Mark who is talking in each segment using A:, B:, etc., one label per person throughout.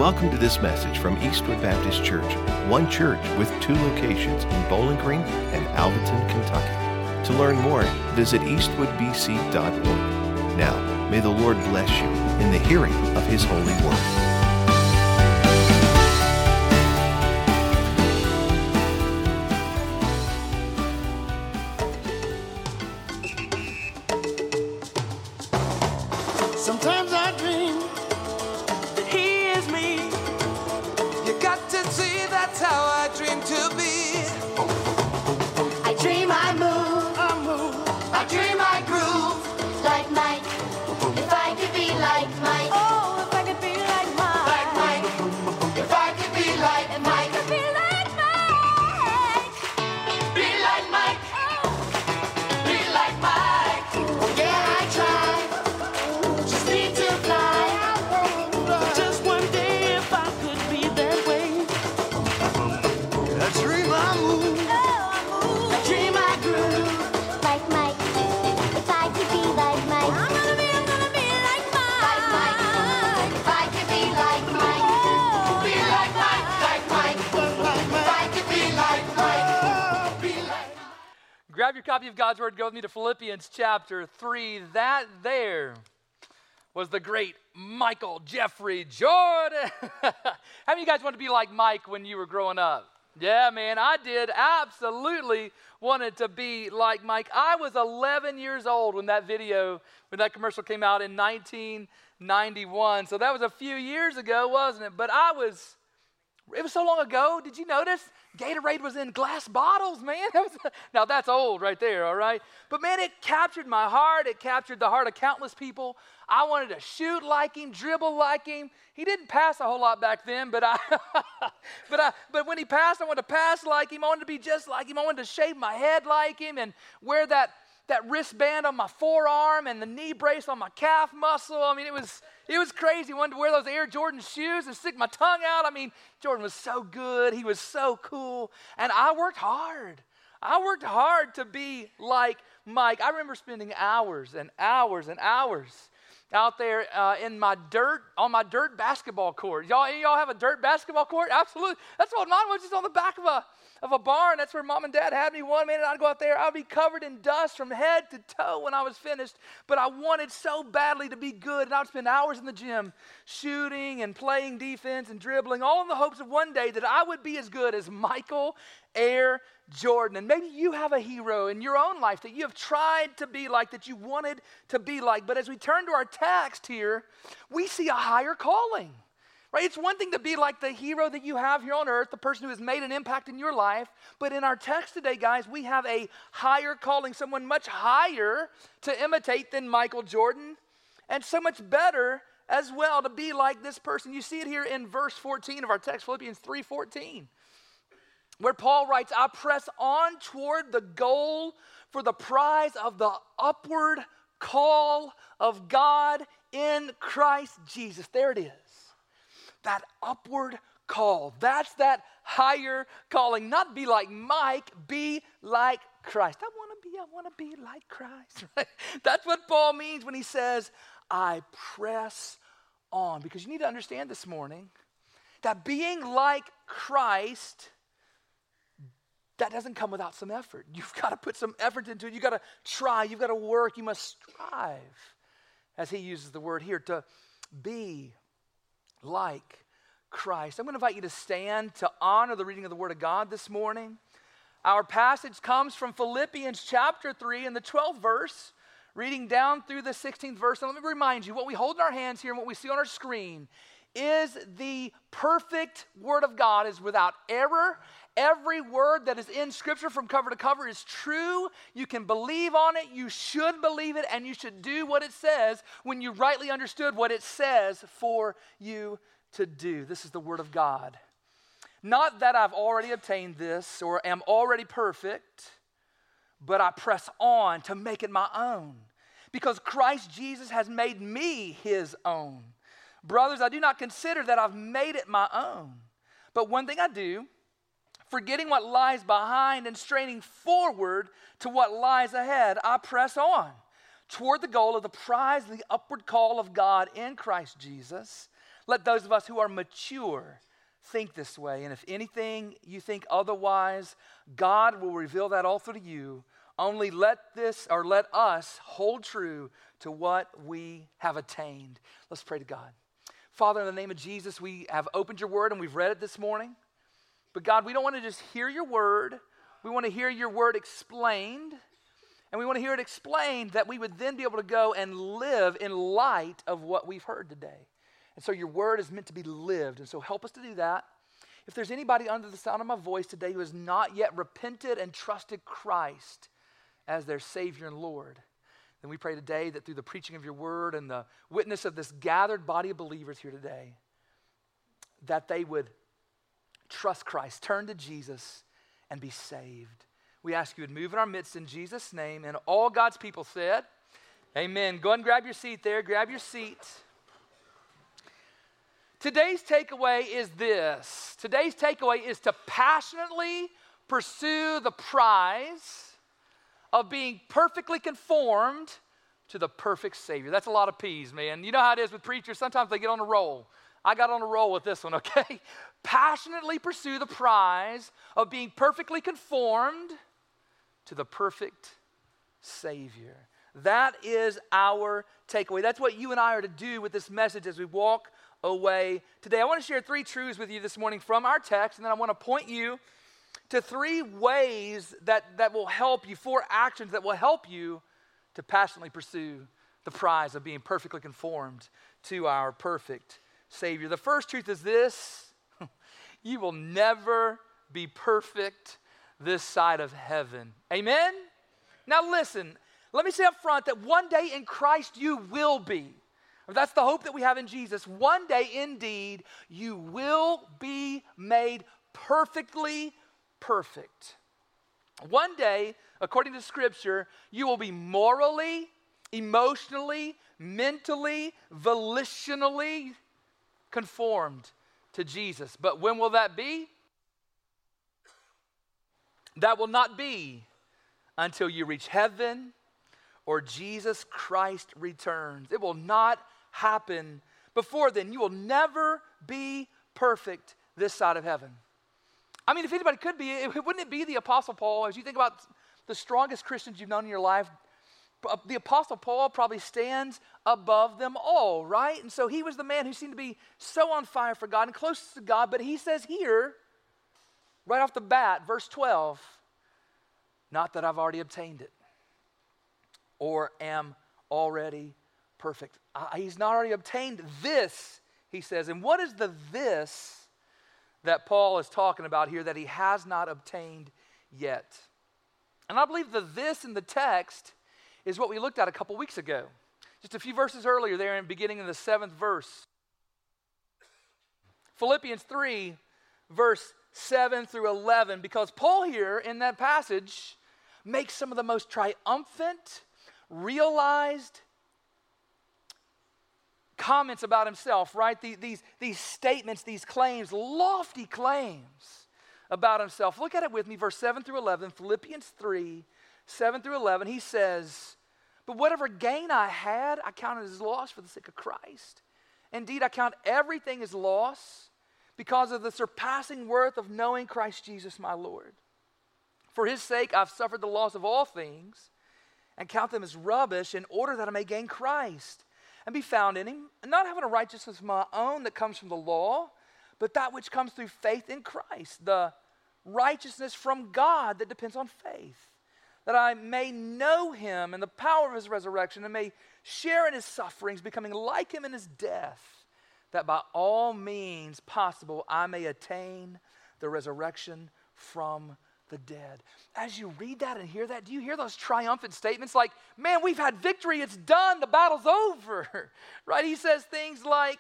A: Welcome to this message from Eastwood Baptist Church, one church with two locations in Bowling Green and Alvaton, Kentucky. To learn more, visit eastwoodbc.org. Now, may the Lord bless you in the hearing of His holy word.
B: Sometimes I dream that He is me. You got to see that's how I dream to be.
C: I dream I move,
B: I dream I groove.
C: like Mike. If I could be like Mike.
D: Oh, if I could be like Mike.
B: Like Mike. If I could be like Mike.
D: Could be like Mike.
B: Be like Mike. Be like Mike.
C: Yeah, I try. Just need to fly.
D: Just one day if I could be that way.
B: I dream I move.
D: Oh, I move.
B: I dream I groove.
C: Like Mike. If I could be like Mike.
D: I'm gonna be like Mike.
C: Like Mike. If I could be like Mike.
B: Be like Mike. Like Mike. If I could be like Mike. Be like
E: Grab your copy of God's Word, go with me to Philippians chapter 3. That there was the great Michael Jeffrey Jordan. How many of you guys wanted to be like Mike when you were growing up? Yeah, man, I did. Absolutely wanted to be like Mike. I was 11 years old when that commercial came out in 1991. So that was a few years ago, wasn't it? But it was so long ago. Did you notice? Gatorade was in glass bottles, man. Now that's old right there, all right? But man, it captured my heart. It captured the heart of countless people. I wanted to shoot like him, dribble like him. He didn't pass a whole lot back then, but but when he passed, I wanted to pass like him. I wanted to be just like him. I wanted to shave my head like him and wear that wristband on my forearm and the knee brace on my calf muscle. I mean, it was crazy. I wanted to wear those Air Jordan shoes and stick my tongue out. I mean, Jordan was so good. He was so cool. And I worked hard. I worked hard to be like Mike. I remember spending hours and hours and hours out there on my dirt basketball court. Y'all have a dirt basketball court? Absolutely. That's what mine was, just on the back of a barn. That's where mom and dad had me one minute. I'd go out there. I'd be covered in dust from head to toe when I was finished. But I wanted so badly to be good. And I'd spend hours in the gym shooting and playing defense and dribbling, all in the hopes of one day that I would be as good as Michael Air Jordan. And maybe you have a hero in your own life that you have tried to be like, that you wanted to be like. But as we turn to our text here, we see a higher calling. Right? It's one thing to be like the hero that you have here on earth, the person who has made an impact in your life. But in our text today, guys, we have a higher calling, someone much higher to imitate than Michael Jordan, and so much better as well to be like this person. You see it here in verse 14 of our text, Philippians 3:14, where Paul writes, I press on toward the goal for the prize of the upward call of God in Christ Jesus. There it is. That upward call. That's that higher calling. Not be like Mike, be like Christ. I want to be like Christ. Right? That's what Paul means when he says, I press on. Because you need to understand this morning that being like Christ, that doesn't come without some effort. You've got to put some effort into it. You've got to try. You've got to work. You must strive, as he uses the word here, to be like Christ. I'm going to invite you to stand to honor the reading of the Word of God this morning. Our passage comes from Philippians chapter 3 in the 12th verse, reading down through the 16th verse. And let me remind you, what we hold in our hands here and what we see on our screen is the perfect Word of God, is without error. Every word that is in Scripture from cover to cover is true. You can believe on it, you should believe it, and you should do what it says when you rightly understood what it says for you to do. This is the Word of God. Not that I've already obtained this or am already perfect, but I press on to make it my own, because Christ Jesus has made me His own. Brothers, I do not consider that I've made it my own, but one thing I do, forgetting what lies behind and straining forward to what lies ahead, I press on toward the goal of the prize of the upward call of God in Christ Jesus. Let those of us who are mature think this way. And if anything you think otherwise, God will reveal that also to you. Only let us hold true to what we have attained. Let's pray to God. Father, in the name of Jesus, we have opened your word and we've read it this morning. But God, we don't want to just hear your word. We want to hear your word explained. And we want to hear it explained that we would then be able to go and live in light of what we've heard today. And so your word is meant to be lived. And so help us to do that. If there's anybody under the sound of my voice today who has not yet repented and trusted Christ as their Savior and Lord, then we pray today that through the preaching of your word and the witness of this gathered body of believers here today, that they would trust Christ, turn to Jesus, and be saved. We ask you to move in our midst in Jesus' name. And all God's people said, amen. Go ahead and grab your seat there. Grab your seat. Today's takeaway is this. Today's takeaway is to passionately pursue the prize of being perfectly conformed to the perfect Savior. That's a lot of P's, man. You know how it is with preachers. Sometimes they get on a roll. I got on a roll with this one, okay? Passionately pursue the prize of being perfectly conformed to the perfect Savior. That is our takeaway. That's what you and I are to do with this message as we walk away today. I want to share 3 truths with you this morning from our text, and then I want to point you to 3 ways that will help you, 4 actions that will help you to passionately pursue the prize of being perfectly conformed to our perfect Savior. The first truth is this: you will never be perfect this side of heaven. Amen? Now listen, let me say up front that one day in Christ you will be. That's the hope that we have in Jesus. One day, indeed, you will be made perfectly perfect. One day, according to Scripture, you will be morally, emotionally, mentally, volitionally conformed to Jesus. But when will that be? That will not be until you reach heaven or Jesus Christ returns. It will not happen before then. You will never be perfect this side of heaven. I mean, if anybody could be, wouldn't it be the Apostle Paul? As you think about the strongest Christians you've known in your life, the Apostle Paul probably stands above them all, right? And so he was the man who seemed to be so on fire for God and closest to God. But he says here, right off the bat, verse 12, not that I've already obtained it or am already perfect. He's not already obtained this, he says. And what is the this that Paul is talking about here that he has not obtained yet? And I believe the this in the text is what we looked at a couple weeks ago. Just a few verses earlier there, beginning in the 7th verse. Philippians 3, verse 7 through 11, because Paul here in that passage makes some of the most triumphant, realized comments about himself, right? These statements, these claims, lofty claims about himself. Look at it with me, verse 7 through 11, Philippians 3, 7 through 11. He says, but whatever gain I had, I counted as loss for the sake of Christ. Indeed, I count everything as loss because of the surpassing worth of knowing Christ Jesus my Lord. For his sake, I've suffered the loss of all things and count them as rubbish in order that I may gain Christ and be found in him, and not having a righteousness of my own that comes from the law, but that which comes through faith in Christ, the righteousness from God that depends on faith, that I may know him and the power of his resurrection and may share in his sufferings, becoming like him in his death, that by all means possible I may attain the resurrection from the dead. As you read that and hear that, do you hear those triumphant statements like, man, we've had victory, it's done, the battle's over, right? He says things like,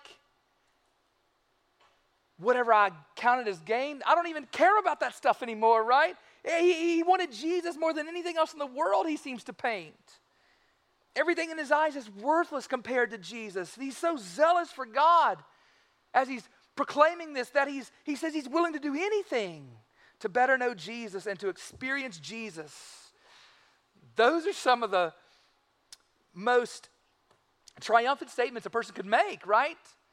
E: whatever I counted as gain, I don't even care about that stuff anymore, right? He wanted Jesus more than anything else in the world, he seems to paint. Everything in his eyes is worthless compared to Jesus. He's so zealous for God as he's proclaiming this that he says he's willing to do anything to better know Jesus and to experience Jesus. Those are some of the most triumphant statements a person could make, right?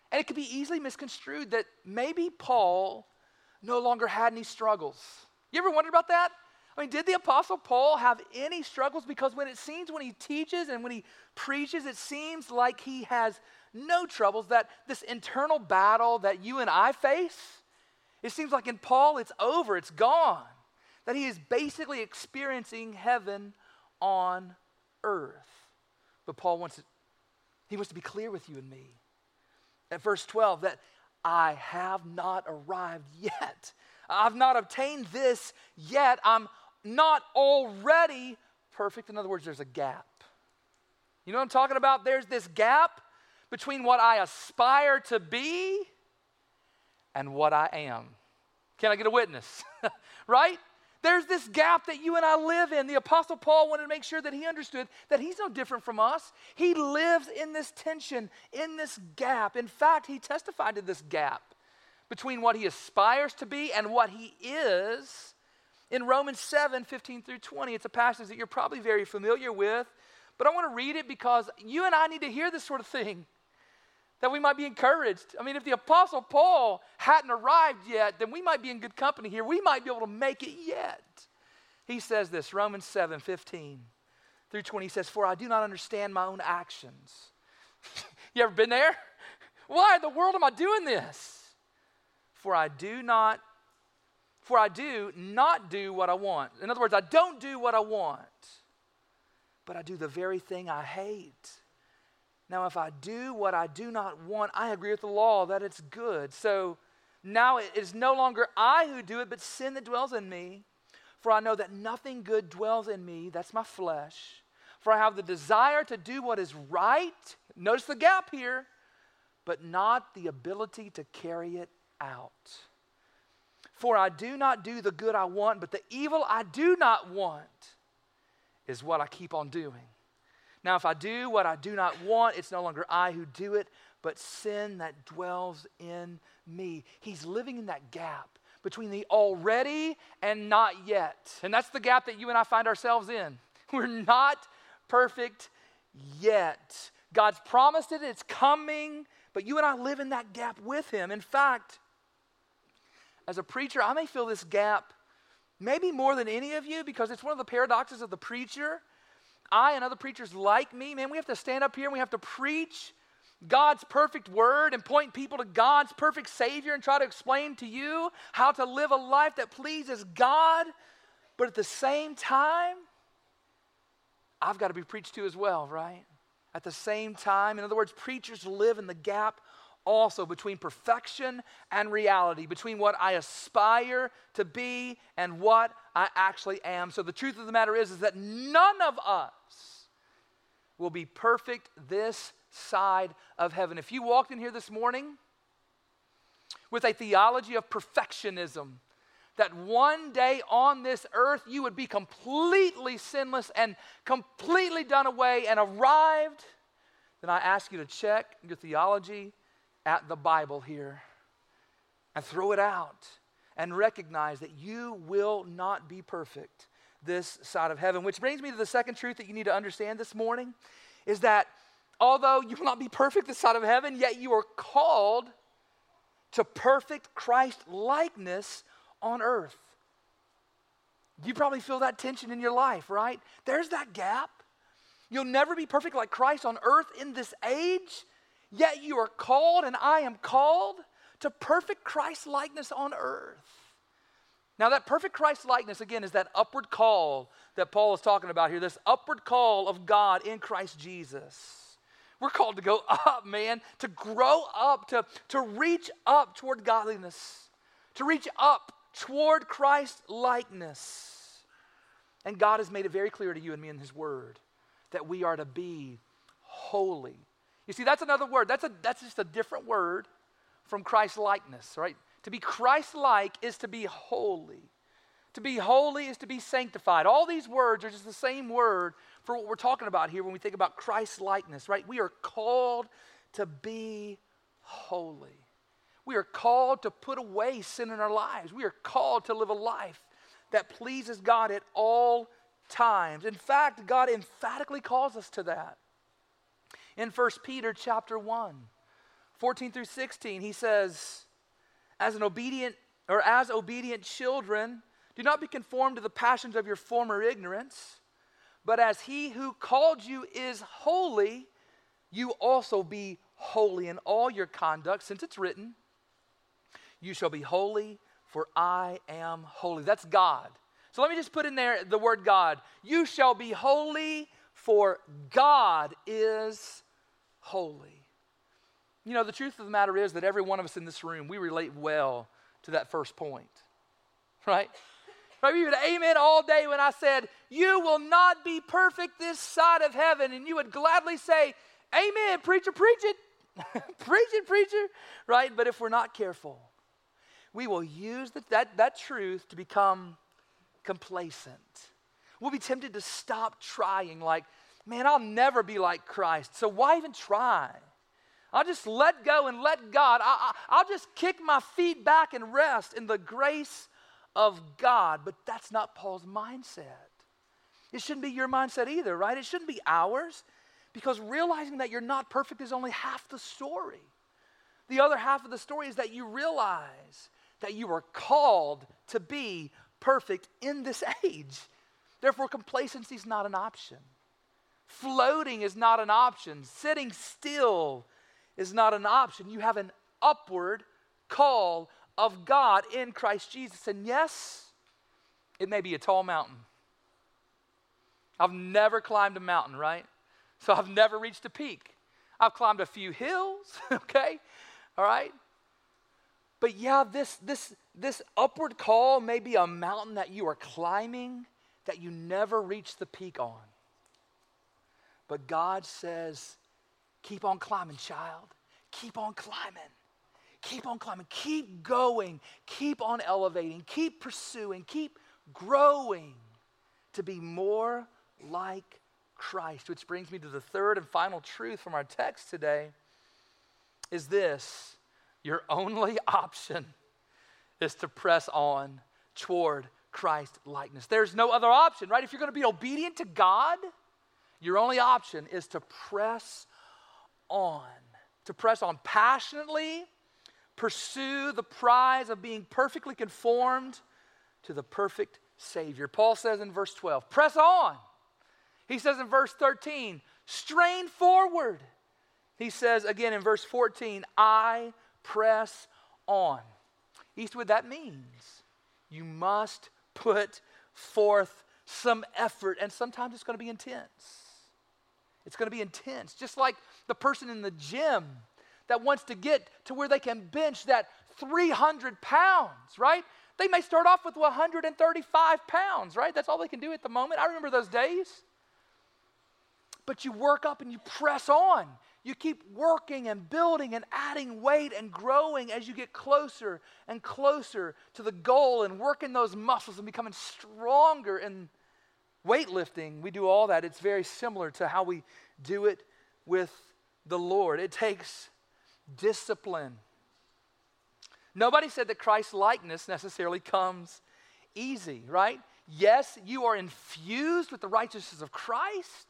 E: And it could be easily misconstrued that maybe Paul no longer had any struggles. You ever wondered about that? I mean, did the Apostle Paul have any struggles? Because when he teaches and when he preaches, it seems like he has no troubles, that this internal battle that you and I face, it seems like in Paul it's over, it's gone. That he is basically experiencing heaven on earth. But Paul wants to be clear with you and me. At verse 12, that I have not arrived yet. I've not obtained this yet. I'm not already perfect. In other words, there's a gap. You know what I'm talking about? There's this gap between what I aspire to be and what I am. Can I get a witness? Right? There's this gap that you and I live in. The Apostle Paul wanted to make sure that he understood that he's no different from us. He lives in this tension, in this gap. In fact, he testified to this gap between what he aspires to be and what he is in Romans 7, 15 through 20. It's a passage that you're probably very familiar with, but I want to read it because you and I need to hear this sort of thing, that we might be encouraged. I mean, if the Apostle Paul hadn't arrived yet, then we might be in good company here. We might be able to make it yet. He says this, Romans 7, 15 through 20. He says, for I do not understand my own actions. You ever been there? Why in the world am I doing this? For I do not do what I want. In other words, I don't do what I want, but I do the very thing I hate. Now, if I do what I do not want, I agree with the law that it's good. So now it is no longer I who do it, but sin that dwells in me. For I know that nothing good dwells in me, that's my flesh. For I have the desire to do what is right. Notice the gap here, but not the ability to carry it out. For I do not do the good I want, but the evil I do not want is what I keep on doing. Now, if I do what I do not want, it's no longer I who do it, but sin that dwells in me. He's living in that gap between the already and not yet. And that's the gap that you and I find ourselves in. We're not perfect yet. God's promised it, it's coming, but you and I live in that gap with him. In fact, as a preacher, I may feel this gap maybe more than any of you, because it's one of the paradoxes of the preacher. I and other preachers like me, man, we have to stand up here and we have to preach God's perfect word and point people to God's perfect Savior and try to explain to you how to live a life that pleases God. But at the same time, I've got to be preached to as well, right? At the same time, in other words, preachers live in the gap also between perfection and reality, between what I aspire to be and what I actually am. So the truth of the matter is that none of us will be perfect this side of heaven. If you walked in here this morning with a theology of perfectionism, that one day on this earth you would be completely sinless and completely done away and arrived, then I ask you to check your theology at the Bible here and throw it out and recognize that you will not be perfect this side of heaven. Which brings me to the second truth that you need to understand this morning, is that although you will not be perfect this side of heaven, yet you are called to perfect Christ likeness on earth. You probably feel that tension in your life, right? There's that gap. You'll never be perfect like Christ on earth in this age, yet you are called, and I am called, to perfect Christ likeness on earth. Now that perfect Christ likeness, again, is that upward call that Paul is talking about here, this upward call of God in Christ Jesus. We're called to go up, man, to grow up, to reach up toward godliness, to reach up toward Christ likeness. And God has made it very clear to you and me in his word that we are to be holy. You see, that's another word. That's just a different word from Christ likeness, right? To be Christ-like is to be holy. To be holy is to be sanctified. All these words are just the same word for what we're talking about here when we think about Christ-likeness, right? We are called to be holy. We are called to put away sin in our lives. We are called to live a life that pleases God at all times. In fact, God emphatically calls us to that. In 1 Peter chapter 1, 14 through 16, he says, as obedient children, do not be conformed to the passions of your former ignorance, but as he who called you is holy, you also be holy in all your conduct, since it's written, you shall be holy, for I am holy. That's God. So let me just put in there the word God. You shall be holy, for God is holy. You know, the truth of the matter is that every one of us in this room, we relate well to that first point, right? Right? You would amen all day when I said, you will not be perfect this side of heaven, and you would gladly say, amen, preacher, preach it. Preach it, preacher, right? But if we're not careful, we will use that truth to become complacent. We'll be tempted to stop trying, like, man, I'll never be like Christ, so why even try? I'll just let go and let God. I'll just kick my feet back and rest in the grace of God. But that's not Paul's mindset. It shouldn't be your mindset either, right? It shouldn't be ours, because realizing that you're not perfect is only half the story. The other half of the story is that you realize that you are called to be perfect in this age. Therefore, complacency is not an option. Floating is not an option. Sitting still is not an option. You have an upward call of God in Christ Jesus. And yes, it may be a tall mountain. I've never climbed a mountain, right? So I've never reached a peak. I've climbed a few hills, okay? All right? But yeah, this upward call may be a mountain that you are climbing that you never reach the peak on. But God says, keep on climbing, child. Keep on climbing. Keep on climbing. Keep going. Keep on elevating. Keep pursuing. Keep growing to be more like Christ. Which brings me to the third and final truth from our text today, is this: your only option is to press on toward Christ likeness. There's no other option, right? If you're going to be obedient to God, your only option is to press on. To press on passionately, pursue the prize of being perfectly conformed to the perfect Savior. Paul says in verse 12, press on. He says in verse 13, strain forward. He says again in verse 14, I press on. Eastwood, that means you must put forth some effort, and sometimes it's going to be intense. It's going to be intense. Just like the person in the gym that wants to get to where they can bench that 300 pounds, right? They may start off with 135 pounds, right? That's all they can do at the moment. I remember those days. But you work up and you press on. You keep working and building and adding weight and growing as you get closer and closer to the goal, and working those muscles and becoming stronger. In weightlifting, we do all that. It's very similar to how we do it with the Lord. It takes discipline. Nobody said that Christ's likeness necessarily comes easy, right? Yes, you are infused with the righteousness of Christ.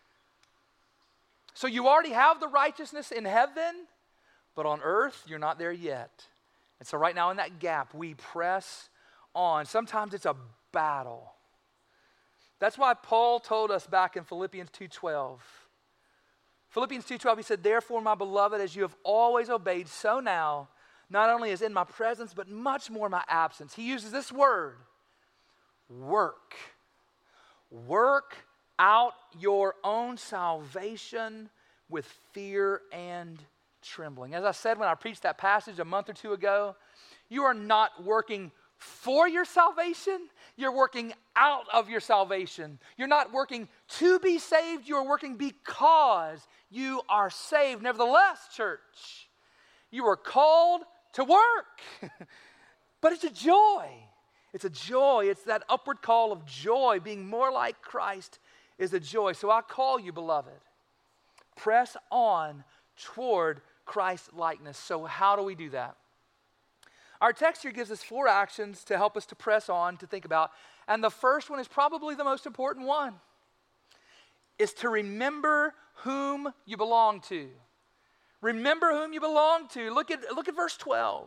E: So you already have the righteousness in heaven, but on earth, you're not there yet. And so right now in that gap, we press on. Sometimes it's a battle. That's why Paul told us back in Philippians 2:12. Philippians 2:12, he said, therefore, my beloved, as you have always obeyed, so now, not only as in my presence, but much more in my absence. He uses this word, work. Work out your own salvation with fear and trembling. As I said when I preached that passage a month or two ago, you are not working for your salvation, you're working out of your salvation. You're not working to be saved, you are working because you are saved. Nevertheless, church, you are called to work. But it's a joy. It's a joy. It's that upward call of joy. Being more like Christ is a joy. So I call you, beloved, press on toward Christ likeness. So how do we do that? Our text here gives us 4 actions to help us to press on, to think about. And the first one is probably the most important one, is to remember whom you belong to. Remember whom you belong to. Look at verse 12.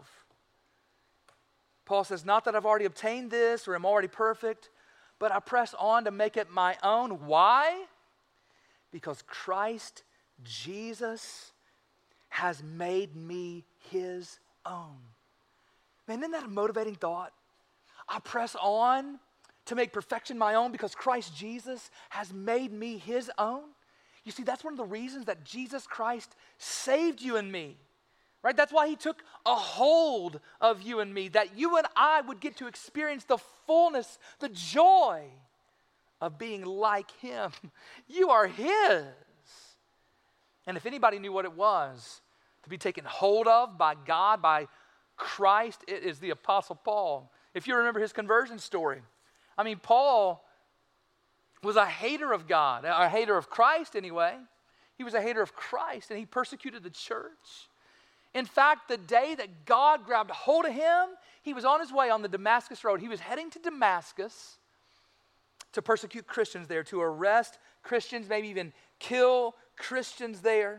E: Paul says, not that I've already obtained this or am already perfect, but I press on to make it my own. Why? Because Christ Jesus has made me his own. Man, isn't that a motivating thought? I press on to make perfection my own because Christ Jesus has made me his own. You see, that's one of the reasons that Jesus Christ saved you and me, right? That's why he took a hold of you and me, that you and I would get to experience the fullness, the joy of being like him. You are his. And if anybody knew what it was to be taken hold of by God, by Christ, it is the Apostle Paul. If you remember his conversion story, I mean, Paul was a hater of God, a hater of Christ anyway. He was a hater of Christ, and he persecuted the church. In fact, the day that God grabbed hold of him, he was on his way on the Damascus Road. He was heading to Damascus to persecute Christians there, to arrest Christians, maybe even kill Christians there.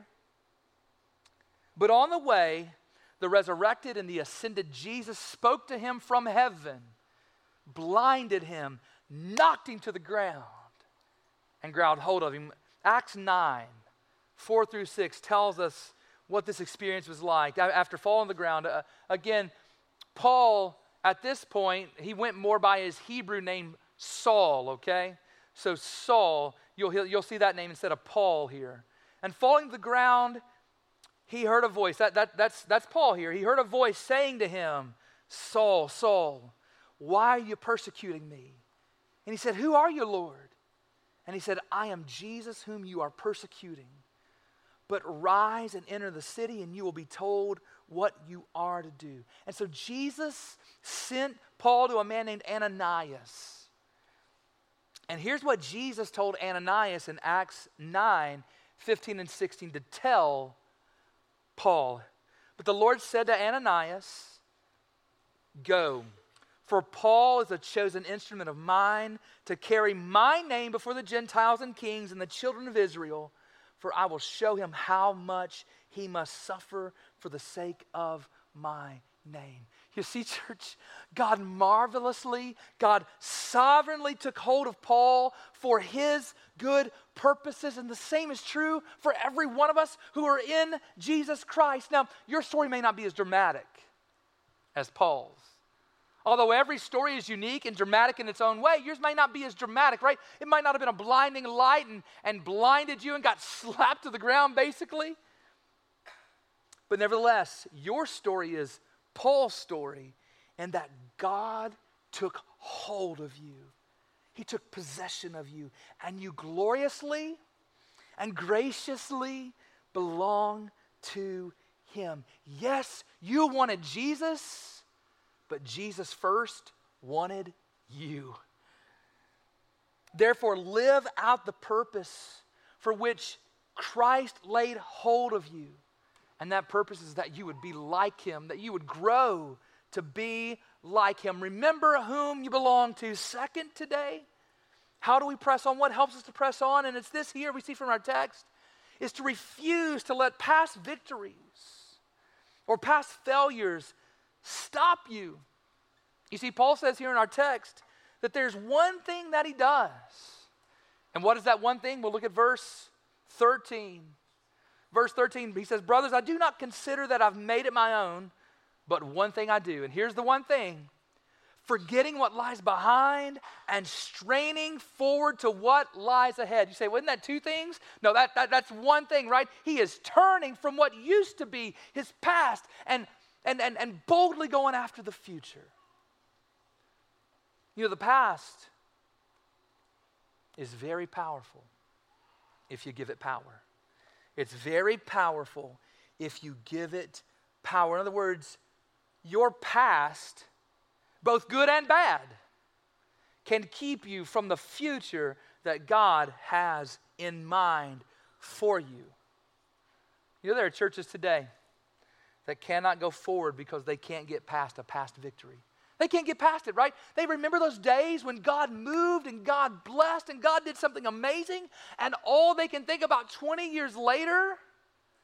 E: But on the way, the resurrected and the ascended Jesus spoke to him from heaven, blinded him, knocked him to the ground, and grabbed hold of him. Acts 9, 4 through 6 tells us what this experience was like. After falling on the ground, again, Paul, at this point, he went more by his Hebrew name, Saul, okay? So Saul, you'll see that name instead of Paul here. And falling to the ground, he heard a voice. That's Paul here. He heard a voice saying to him, Saul, Saul, why are you persecuting me? And he said, who are you, Lord? And he said, I am Jesus whom you are persecuting. But rise and enter the city, and you will be told what you are to do. And so Jesus sent Paul to a man named Ananias. And here's what Jesus told Ananias in Acts 9, 15 and 16 to tell Paul. But the Lord said to Ananias, go, for Paul is a chosen instrument of mine to carry my name before the Gentiles and kings and the children of Israel, for I will show him how much he must suffer for the sake of my name. You see, church, God marvelously, God sovereignly took hold of Paul for his good purposes, and the same is true for every one of us who are in Jesus Christ. Now, your story may not be as dramatic as Paul's. Although every story is unique and dramatic in its own way, yours may not be as dramatic, right? It might not have been a blinding light and blinded you and got slapped to the ground, basically. But nevertheless, your story is Paul's story, and that God took hold of you. He took possession of you, and you gloriously and graciously belong to him. Yes, you wanted Jesus, but Jesus first wanted you. Therefore, live out the purpose for which Christ laid hold of you. And that purpose is that you would be like him, that you would grow to be like him. Remember whom you belong to. Second today, how do we press on? What helps us to press on? And it's this here we see from our text, is to refuse to let past victories or past failures stop you. You see, Paul says here in our text that there's one thing that he does. And what is that one thing? We'll look at verse 13. Verse 13, he says, brothers, I do not consider that I've made it my own, but one thing I do. And here's the one thing. Forgetting what lies behind and straining forward to what lies ahead. You say, well, isn't that two things? No, that's one thing, right? He is turning from what used to be his past and boldly going after the future. You know, the past is very powerful if you give it power. It's very powerful if you give it power. In other words, your past, both good and bad, can keep you from the future that God has in mind for you. You know, there are churches today that cannot go forward because they can't get past a past victory. They can't get past it, right? They remember those days when God moved and God blessed and God did something amazing, and all they can think about 20 years later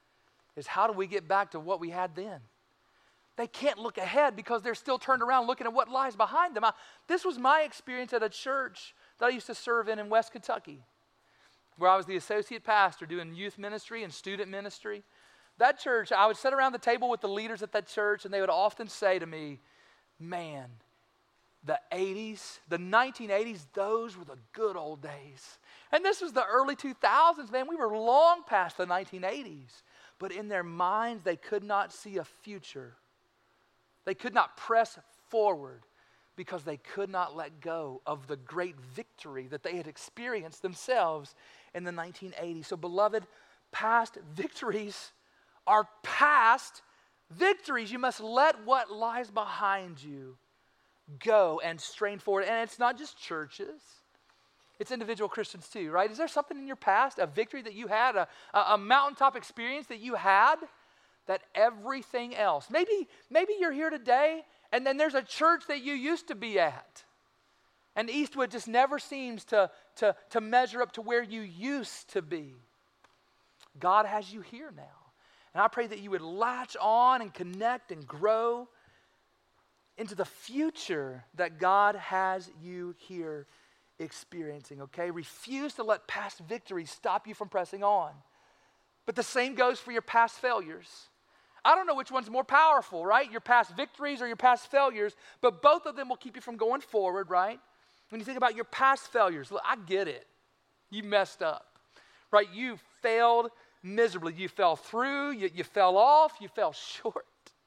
E: is how do we get back to what we had then? They can't look ahead because they're still turned around looking at what lies behind them. This was my experience at a church that I used to serve in West Kentucky, where I was the associate pastor doing youth ministry and student ministry. That church, I would sit around the table with the leaders at that church, and they would often say to me, man, the 80s, the 1980s, those were the good old days. And this was the early 2000s, man. We were long past the 1980s. But in their minds, they could not see a future. They could not press forward because they could not let go of the great victory that they had experienced themselves in the 1980s. So, beloved, past victories are past victories. You must let what lies behind you go and strain forward. And it's not just churches. It's individual Christians too, right? Is there something in your past, a victory that you had, a mountaintop experience that you had, that everything else, maybe you're here today and then there's a church that you used to be at, and Eastwood just never seems to measure up to where you used to be. God has you here now. And I pray that you would latch on and connect and grow into the future that God has you here experiencing, okay? Refuse to let past victories stop you from pressing on. But the same goes for your past failures. I don't know which one's more powerful, right? Your past victories or your past failures, but both of them will keep you from going forward, right? When you think about your past failures, look, I get it. You messed up, right? You failed miserably. You fell through, you fell off, you fell short.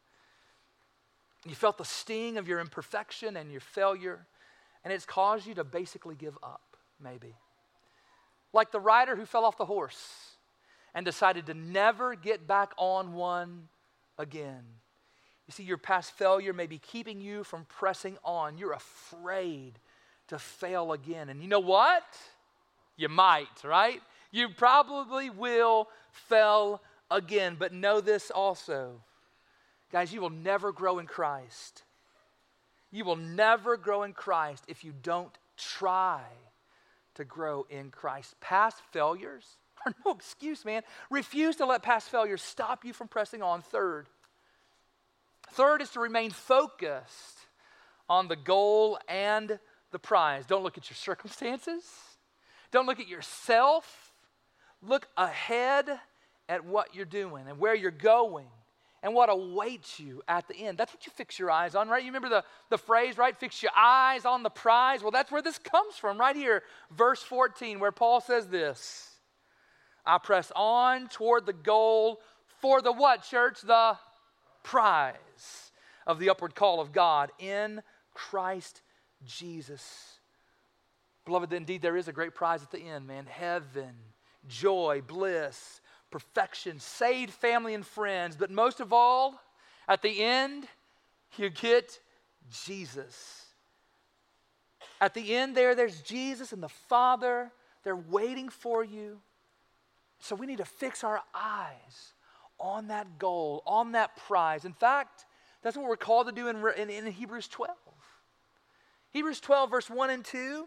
E: You felt the sting of your imperfection and your failure, and it's caused you to basically give up, maybe. Like the rider who fell off the horse and decided to never get back on one again. You see, your past failure may be keeping you from pressing on. You're afraid to fail again. And you know what? You might, right? You probably will fail again. But know this also. Guys, you will never grow in Christ. You will never grow in Christ if you don't try to grow in Christ. Past failures are no excuse, man. Refuse to let past failures stop you from pressing on. Third is to remain focused on the goal and the prize. Don't look at your circumstances. Don't look at yourself. Look ahead at what you're doing and where you're going and what awaits you at the end. That's what you fix your eyes on, right? You remember the phrase, right? Fix your eyes on the prize. Well, that's where this comes from, right here. Verse 14, where Paul says this. I press on toward the goal for the what, church? The prize of the upward call of God in Christ Jesus. Beloved, indeed there is a great prize at the end, man. Heaven, joy, bliss, perfection, saved family and friends. But most of all, at the end, you get Jesus. At the end there's Jesus and the Father. They're waiting for you. So we need to fix our eyes on that goal, on that prize. In fact, that's what we're called to do in Hebrews 12. Hebrews 12, verse 1 and 2.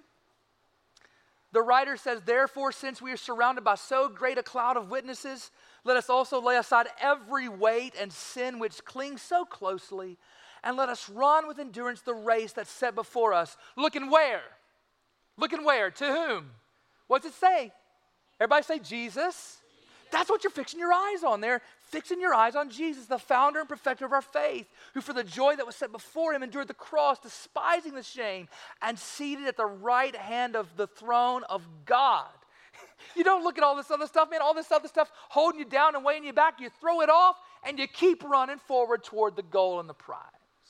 E: The writer says, therefore, since we are surrounded by so great a cloud of witnesses, let us also lay aside every weight and sin which clings so closely, and let us run with endurance the race that's set before us. Looking where? Looking where? To whom? What's it say? Everybody say Jesus. That's what you're fixing your eyes on there. Fixing your eyes on Jesus, the founder and perfecter of our faith, who for the joy that was set before him endured the cross, despising the shame, and seated at the right hand of the throne of God. You don't look at all this other stuff, man, all this other stuff holding you down and weighing you back. You throw it off and you keep running forward toward the goal and the prize.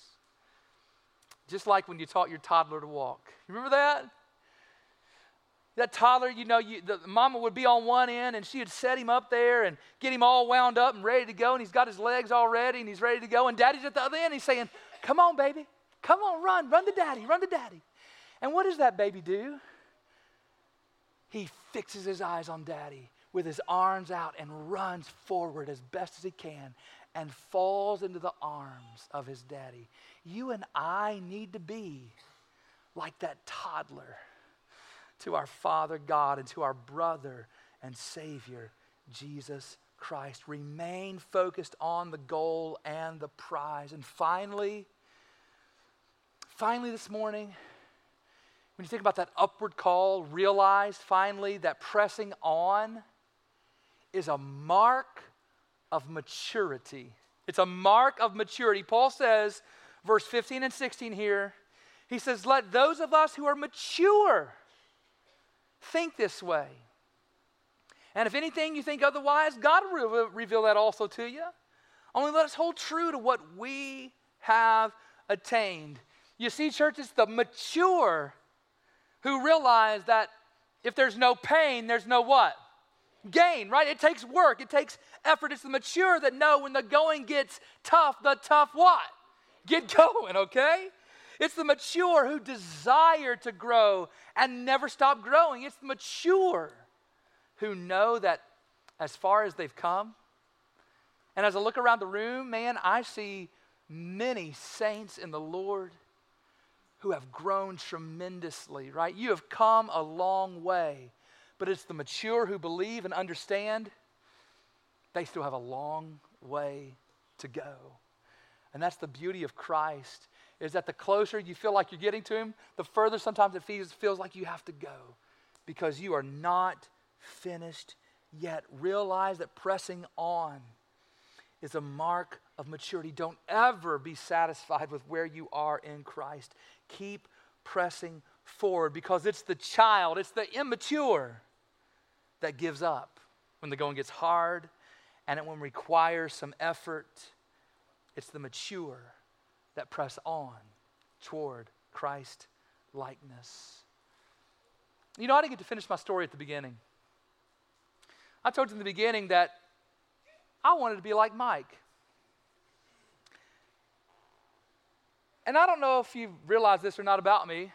E: Just like when you taught your toddler to walk. You remember that? That toddler, the mama would be on one end and she would set him up there and get him all wound up and ready to go, and he's got his legs all ready and he's ready to go, and daddy's at the other end. He's saying, come on, baby. Come on, run to daddy, run to daddy. And what does that baby do? He fixes his eyes on daddy with his arms out and runs forward as best as he can and falls into the arms of his daddy. You and I need to be like that toddler to our Father God and to our brother and Savior, Jesus Christ. Remain focused on the goal and the prize. And finally this morning, when you think about that upward call, realize finally that pressing on is a mark of maturity. It's a mark of maturity. Paul says, verse 15 and 16 here, he says, let those of us who are mature think this way. And if anything you think otherwise, God will reveal that also to you. Only let us hold true to what we have attained. You see, church, it's the mature who realize that if there's no pain, there's no what? Gain, right? It takes work. It takes effort. It's the mature that know when the going gets tough, the tough what? Get going, okay? It's the mature who desire to grow and never stop growing. It's the mature who know that as far as they've come, and as I look around the room, man, I see many saints in the Lord who have grown tremendously, right? You have come a long way, but it's the mature who believe and understand they still have a long way to go. And that's the beauty of Christ, is that the closer you feel like you're getting to him, the further sometimes it feels like you have to go because you are not finished yet. Realize that pressing on is a mark of maturity. Don't ever be satisfied with where you are in Christ. Keep pressing forward because it's the child, it's the immature that gives up when the going gets hard and it will require some effort. It's the mature that press on toward Christ likeness. You know, I didn't get to finish my story at the beginning. I told you in the beginning that I wanted to be like Mike. And I don't know if you realize this or not about me.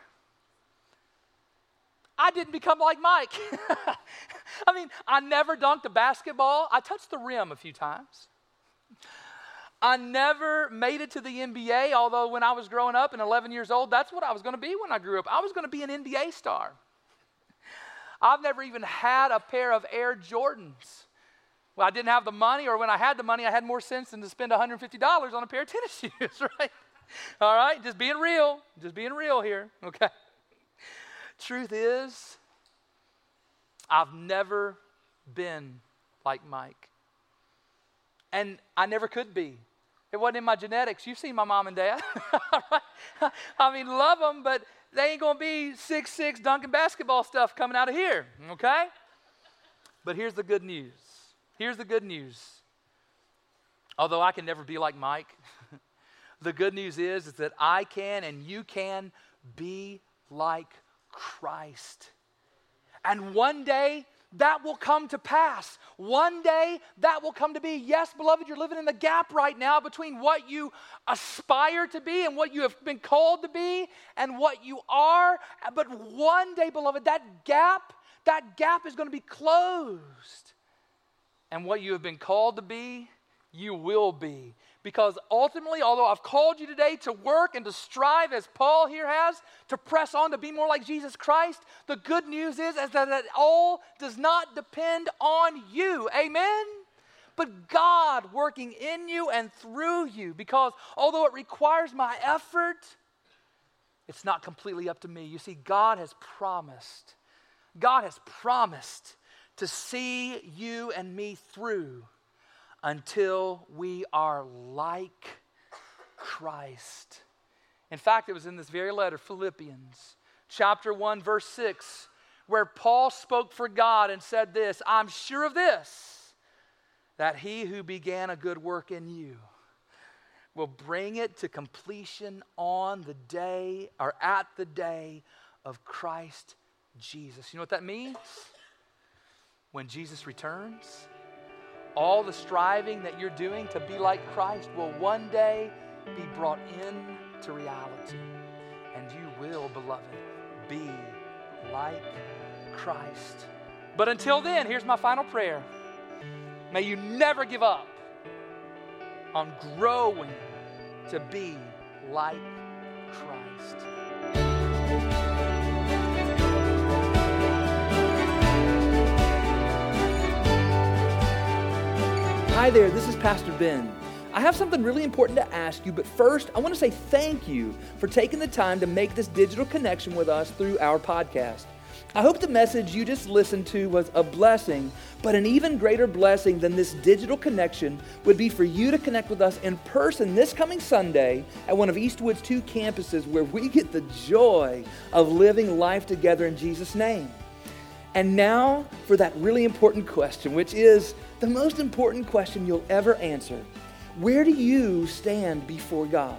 E: I didn't become like Mike. I mean, I never dunked a basketball. I touched the rim a few times. I never made it to the NBA, although when I was growing up and 11 years old, that's what I was going to be when I grew up. I was going to be an NBA star. I've never even had a pair of Air Jordans. Well, I didn't have the money, or when I had the money, I had more sense than to spend $150 on a pair of tennis shoes, right? All right, just being real here, okay? Truth is, I've never been like Mike. And I never could be. It wasn't in my genetics. You've seen my mom and dad. I mean, love them, but they ain't going to be 6'6" dunking basketball stuff coming out of here, okay? But here's the good news. Here's the good news. Although I can never be like Mike, the good news is that I can and you can be like Christ. And one day, that will come to pass. One day, that will come to be. Yes, beloved, you're living in the gap right now between what you aspire to be and what you have been called to be and what you are. But one day, beloved, that gap is going to be closed. And what you have been called to be, you will be. Because ultimately, although I've called you today to work and to strive, as Paul here has, to press on to be more like Jesus Christ, the good news is that it all does not depend on you. Amen? But God working in you and through you. Because although it requires my effort, it's not completely up to me. You see, God has promised to see you and me through until we are like Christ. In fact, it was in this very letter, Philippians, chapter 1, verse 6, where Paul spoke for God and said this, I'm sure of this, that he who began a good work in you will bring it to completion on the day, or at the day of Christ Jesus. You know what that means? When Jesus returns, all the striving that you're doing to be like Christ will one day be brought into reality. And you will, beloved, be like Christ. But until then, here's my final prayer. May you never give up on growing to be like Christ.
F: Hi there, this is Pastor Ben. I have something really important to ask you, but first, I want to say thank you for taking the time to make this digital connection with us through our podcast. I hope the message you just listened to was a blessing, but an even greater blessing than this digital connection would be for you to connect with us in person this coming Sunday at one of Eastwood's 2 campuses where we get the joy of living life together in Jesus' name. And now for that really important question, which is the most important question you'll ever answer. Where do you stand before God?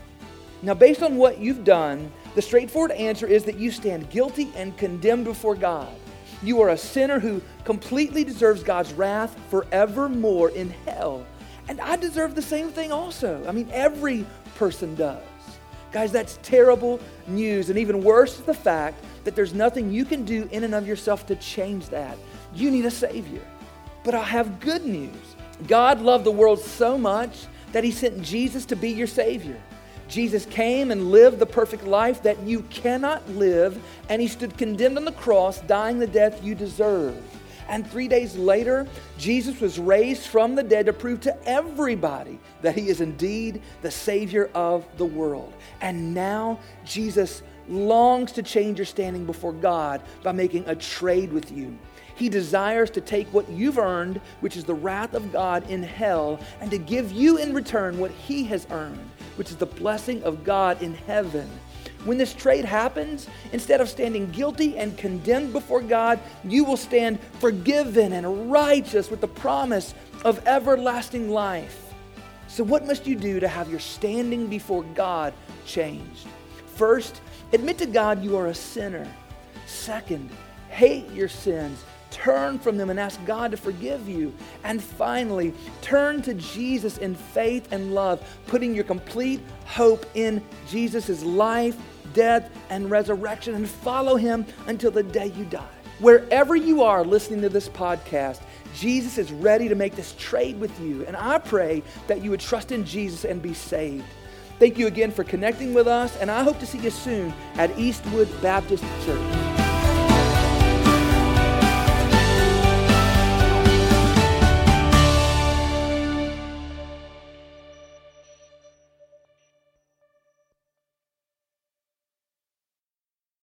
F: Now, based on what you've done, the straightforward answer is that you stand guilty and condemned before God. You are a sinner who completely deserves God's wrath forevermore in hell. And I deserve the same thing also. I mean, every person does. Guys, that's terrible news. And even worse is the fact that there's nothing you can do in and of yourself to change that. You need a Savior. But I have good news. God loved the world so much that He sent Jesus to be your Savior. Jesus came and lived the perfect life that you cannot live, and He stood condemned on the cross, dying the death you deserve. And 3 days later, Jesus was raised from the dead to prove to everybody that He is indeed the Savior of the world. And now Jesus longs to change your standing before God by making a trade with you. He desires to take what you've earned, which is the wrath of God in hell, and to give you in return what He has earned, which is the blessing of God in heaven. When this trade happens, instead of standing guilty and condemned before God, you will stand forgiven and righteous with the promise of everlasting life. So what must you do to have your standing before God changed? First, admit to God you are a sinner. Second, hate your sins. Turn from them and ask God to forgive you. And finally, turn to Jesus in faith and love, putting your complete hope in Jesus' life, death, and resurrection, and follow Him until the day you die. Wherever you are listening to this podcast, Jesus is ready to make this trade with you. And I pray that you would trust in Jesus and be saved. Thank you again for connecting with us, and I hope to see you soon at Eastwood Baptist Church.